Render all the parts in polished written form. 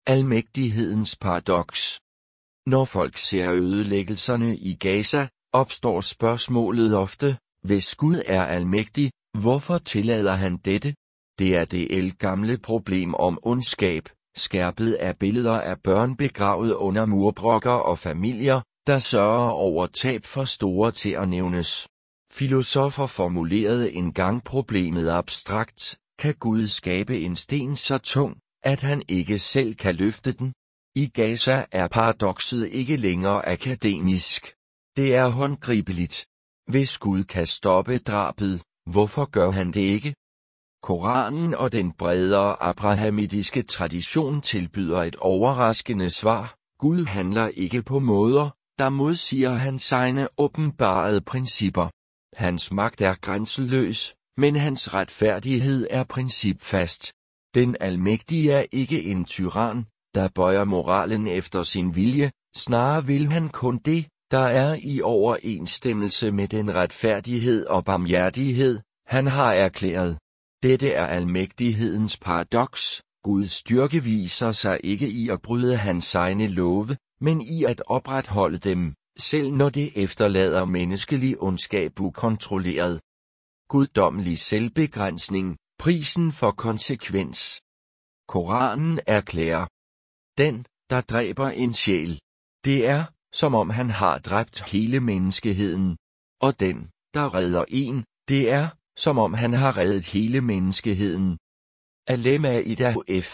Almægtighedens paradoks. Når folk ser ødelæggelserne i Gaza, opstår spørgsmålet ofte: hvis Gud er almægtig, hvorfor tillader han dette? Det er det ældgamle problem om ondskab, skærpet af billeder af børn begravet under murbrokker og familier, der sørger over tab for store til at nævnes. Filosofer formulerede engang problemet abstrakt: kan Gud skabe en sten så tung, at han ikke selv kan løfte den? I Gaza er paradokset ikke længere akademisk. Det er håndgribeligt. Hvis Gud kan stoppe drabet, hvorfor gør han det ikke? Koranen og den bredere abrahamitiske tradition tilbyder et overraskende svar: Gud handler ikke på måder, der modsiger hans egne åbenbarede principper. Hans magt er grænseløs, men hans retfærdighed er principfast. Den almægtige er ikke en tyran, der bøjer moralen efter sin vilje, snarere vil han kun det, der er i overensstemmelse med den retfærdighed og barmhjertighed, han har erklæret. Dette er almægtighedens paradoks: Guds styrke viser sig ikke i at bryde hans egne love, men i at opretholde dem, selv når det efterlader menneskelig ondskab ukontrolleret. Guddommelig selvbegrænsning, prisen for konsekvens. Koranen erklærer: den, der dræber en sjæl, det er, som om han har dræbt hele menneskeheden. Og den, der redder en, det er, som om han har reddet hele menneskeheden. Al-Maida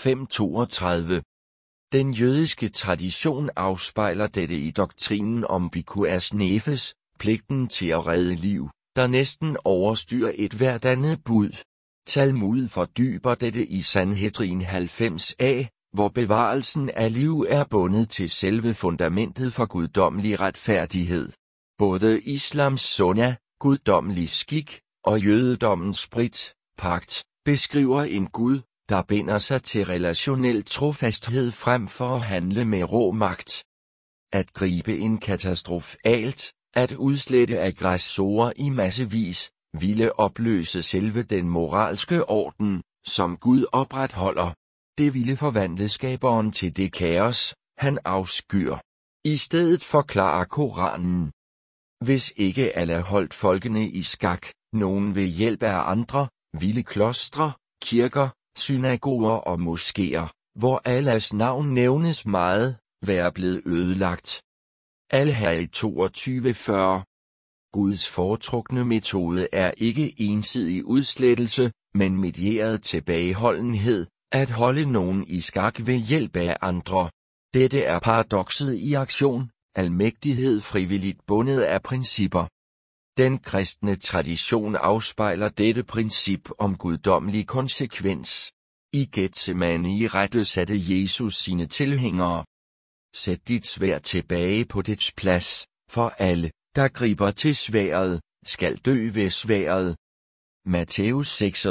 5:32. Den jødiske tradition afspejler dette i doktrinen om Pikuas Nefes, pligten til at redde liv, der næsten overstyrer et hvert andet bud. Talmud fordyber dette i Sanhedrin 90a, hvor bevarelsen af liv er bundet til selve fundamentet for guddommelig retfærdighed. Både islams sunna, guddommelig skik, og jødedommens brit, pagt, beskriver en Gud, der binder sig til relationel trofasthed frem for at handle med rå magt. At gribe ind katastrofalt, at udslette aggressorer i massevis, ville opløse selve den moralske orden, som Gud opretholder. Det ville forvandle skaberen til det kaos, han afskyr. I stedet forklarer Koranen: hvis ikke Allah holdt folkene i skak, nogen ved hjælp af andre, ville klostre, kirker, synagoger og moskéer, hvor Allahs navn nævnes meget, være blevet ødelagt. Al-Hajj 22:40. Guds foretrukne metode er ikke ensidig udslettelse, men medieret tilbageholdenhed, at holde nogen i skak ved hjælp af andre. Dette er paradokset i aktion, almægtighed frivilligt bundet af principper. Den kristne tradition afspejler dette princip om guddommelig konsekvens. I Getsemane rettesatte Jesus sine tilhængere: sæt dit sværd tilbage på dets plads, for alle, der griber til sværdet, skal dø ved sværdet. Matthæus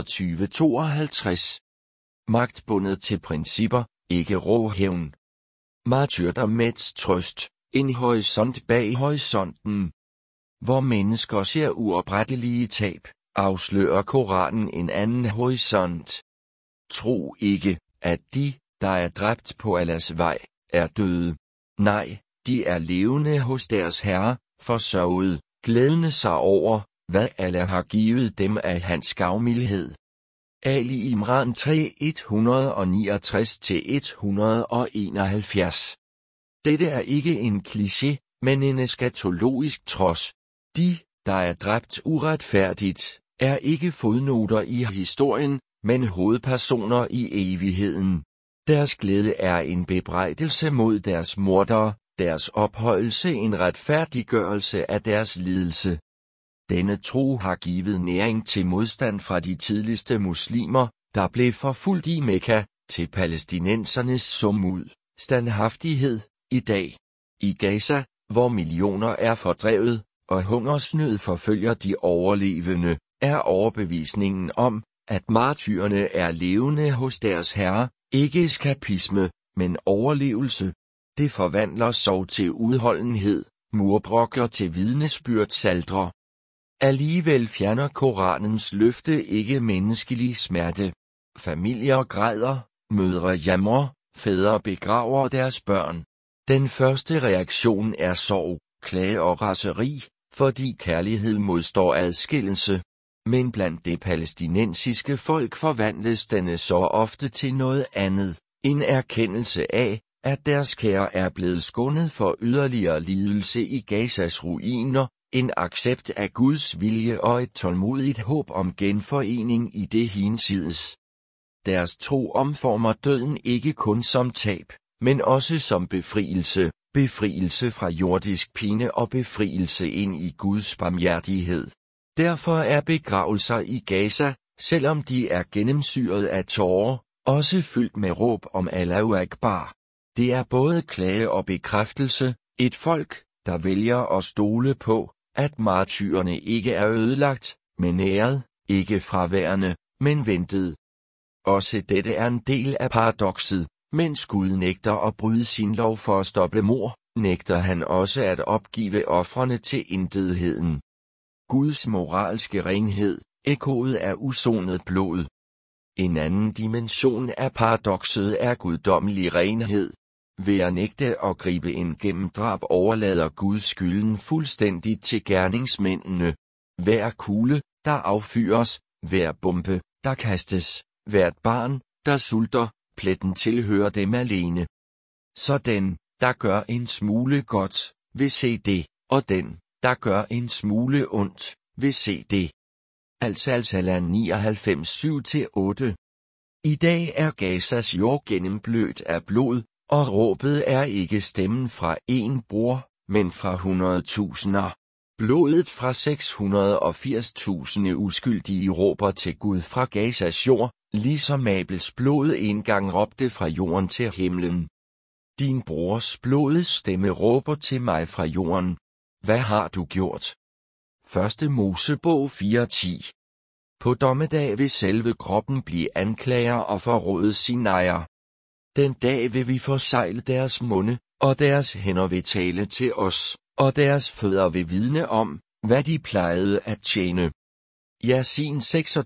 26:52. Magt bundet til principper, ikke rå hævn. Martyrdommets trøst, en horisont bag horisonten. Hvor mennesker ser uoprettelige tab, afslører Koranen en anden horisont. Tro ikke, at de, der er dræbt på Allahs vej, er døde. Nej, de er levende hos deres Herre, forsørget, glædende sig over, hvad Allah har givet dem af hans gavmildhed. Ali Imran 3:169-171. Dette er ikke en kliché, men en eskatologisk trods. De, der er dræbt uretfærdigt, er ikke fodnoter i historien, men hovedpersoner i evigheden. Deres glæde er en bebrejdelse mod deres mordere, deres ophøjelse en retfærdiggørelse af deres lidelse. Denne tro har givet næring til modstand fra de tidligste muslimer, der blev forfulgt i Mekka, til palæstinensernes sumud, standhaftighed, i dag. I Gaza, hvor millioner er fordrevet, og hungersnød forfølger de overlevende, er overbevisningen om, at martyrerne er levende hos deres Herre, ikke eskapisme, men overlevelse. Det forvandler sorg til udholdenhed, murbrokker til vidnesbyrdsaldre. Alligevel fjerner Koranens løfte ikke menneskelig smerte. Familier græder, mødre jamrer, Fædre begraver deres børn. Den første reaktion er sorg, klage og raseri, fordi kærlighed modstår adskillelse. Men blandt det palæstinensiske folk forvandles denne så ofte til noget andet, en erkendelse af, at deres kære er blevet skånet for yderligere lidelse i Gazas ruiner, en accept af Guds vilje og et tålmodigt håb om genforening i det hinsides. Deres tro omformer døden ikke kun som tab, men også som befrielse, befrielse fra jordisk pine og befrielse ind i Guds barmhjertighed. Derfor er begravelser i Gaza, selvom de er gennemsyret af tårer, også fyldt med råb om Allahu Akbar. Det er både klage og bekræftelse, et folk, der vælger at stole på, at martyrerne ikke er ødelagt, men æret, ikke fraværende, men ventet. Også dette er en del af paradokset. Mens Gud nægter at bryde sin lov for at stoppe mord, nægter han også at opgive ofrene til intetheden. Guds moralske renhed, ekkoet af usonet blod. En anden dimension af paradokset er guddommelig renhed. Ved at nægte at gribe ind gennem drab overlader Gud skylden fuldstændigt til gerningsmændene. Hver kugle, der affyres, hver bombe, der kastes, hvert barn, der sulter, pletten tilhører dem alene. Så den, der gør en smule godt, vil se det, og den, der gør en smule ondt, vil se det. Al-Salsalan 99 7-8. I dag er Gazas jord gennemblødt af blod, og råbet er ikke stemmen fra en bror, men fra 100.000'er. Blodet fra 680.000 uskyldige råber til Gud fra Gazas jord, ligesom Abels blod engang råbte fra jorden til himlen. Din brors blodets stemme råber til mig fra jorden. Hvad har du gjort? 1. Mosebog 4:10. På dommedag vil selve kroppen blive anklager og forråde sin ejer. Den dag vil vi forsegle deres munde, og deres hænder vil tale til os, og deres fødder vil vidne om, hvad de plejede at tjene. Jasin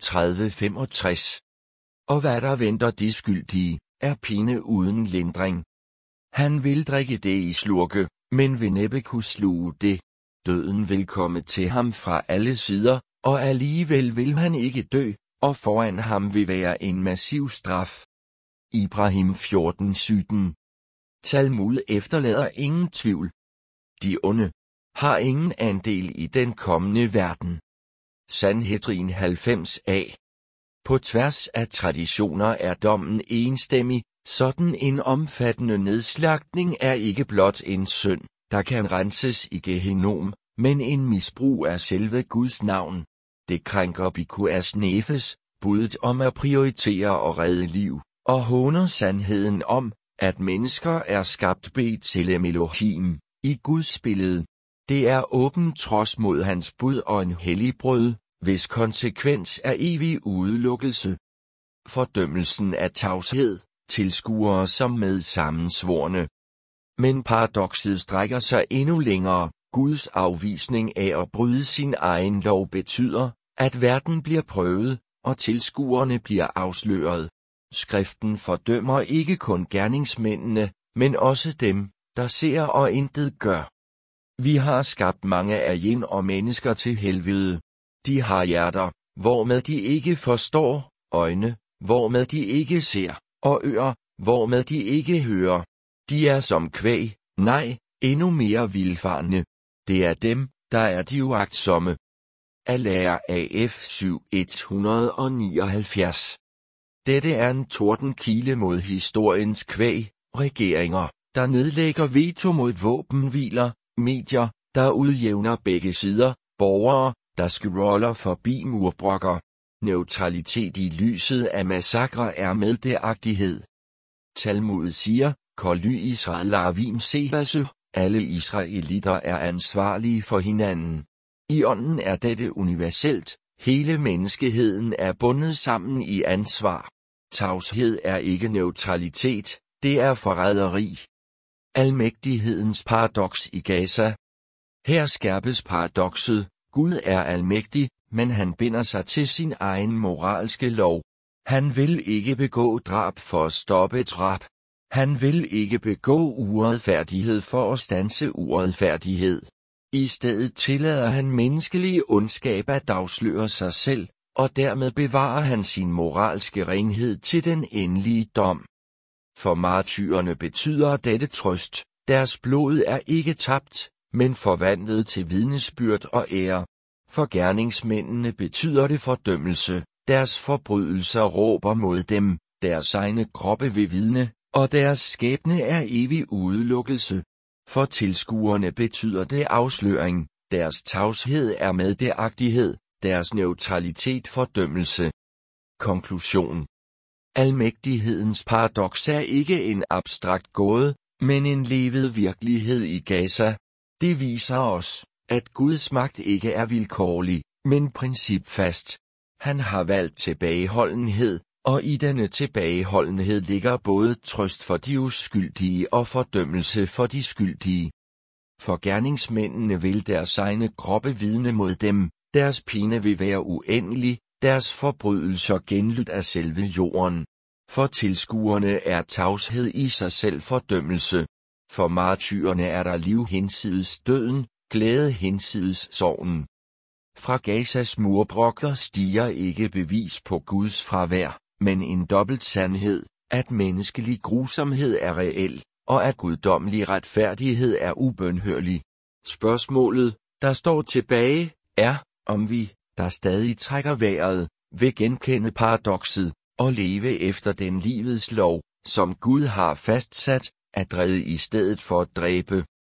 36:65. Og hvad der venter de skyldige, er pine uden lindring. Han vil drikke det i slurke, men vil næppe kunne sluge det. Døden vil komme til ham fra alle sider, og alligevel vil han ikke dø, og foran ham vil være en massiv straf. Ibrahim 14:17. Talmud efterlader ingen tvivl. De onde har ingen andel i den kommende verden. Sanhedrin 90a. På tværs af traditioner er dommen enstemmig, sådan en omfattende nedslagtning er ikke blot en synd, der kan renses i Gehinnom, men en misbrug af selve Guds navn. Det krænker Bikuas Nefes, budet om at prioritere og redde liv, og håner sandheden om, at mennesker er skabt B'Tselem Elohim, i Guds billede. Det er åben trods mod hans bud og en helligbrød, hvis konsekvens er evig udelukkelse. Fordømmelsen af tavshed, tilskuere som med sammensvorne. Men paradokset strækker sig endnu længere. Guds afvisning af at bryde sin egen lov betyder, at verden bliver prøvet, og tilskuerne bliver afsløret. Skriften fordømmer ikke kun gerningsmændene, men også dem, der ser og intet gør. Vi har skabt mange af jinn og mennesker til helvede. De har hjerter, hvormed de ikke forstår, øjne, hvormed de ikke ser, og ører, hvormed de ikke hører. De er som kvæg, nej, endnu mere vildfarne. Det er dem, der er de uagtsomme. Allah AF 7179. Dette er en tordenkile mod historiens kvæg, regeringer, der nedlægger veto mod våbenhviler, medier, der udjævner begge sider, borgere, der scroller forbi murbrokker. Neutralitet i lyset af massakre er meddelagtighed. Talmud siger, Koly Israel Avim Sebase, alle israelitter er ansvarlige for hinanden. I ånden er dette universelt, hele menneskeheden er bundet sammen i ansvar. Tavshed er ikke neutralitet, det er forræderi. Almægtighedens paradoks i Gaza. Her skærpes paradokset, Gud er almægtig, men han binder sig til sin egen moralske lov. Han vil ikke begå drab for at stoppe drab. Han vil ikke begå uretfærdighed for at standse uretfærdighed. I stedet tillader han menneskelig ondskab at afsløre sig selv, og dermed bevarer han sin moralske renhed til den endelige dom. For martyrerne betyder dette trøst, deres blod er ikke tabt, men forvandlet til vidnesbyrd og ære. For gerningsmændene betyder det fordømmelse, deres forbrydelser råber mod dem, deres egne kroppe vil vidne, og deres skæbne er evig udelukkelse. For tilskuerne betyder det afsløring, deres tavshed er meddelagtighed, deres neutralitet fordømmelse. Konklusion. Almægtighedens paradoks er ikke en abstrakt gåde, men en levet virkelighed i Gaza. Det viser os, at Guds magt ikke er vilkårlig, men principfast. Han har valgt tilbageholdenhed, og i denne tilbageholdenhed ligger både trøst for de uskyldige og fordømmelse for de skyldige. For gerningsmændene vil deres egne kroppe vidne mod dem, deres pine vil være uendelig, deres forbrydelser genlydt af selve jorden. For tilskuerne er tavshed i sig selv fordømmelse. For martyrerne er der liv hinsides døden, glæde hinsides sorgen. Fra Gazas murbrokker stiger ikke bevis på Guds fravær, men en dobbelt sandhed, at menneskelig grusomhed er reel, og at guddommelig retfærdighed er ubønhørlig. Spørgsmålet, der står tilbage, er, om vi, der stadig trækker vejret, vil genkende paradokset, og leve efter den livets lov, som Gud har fastsat, at redde i stedet for at dræbe.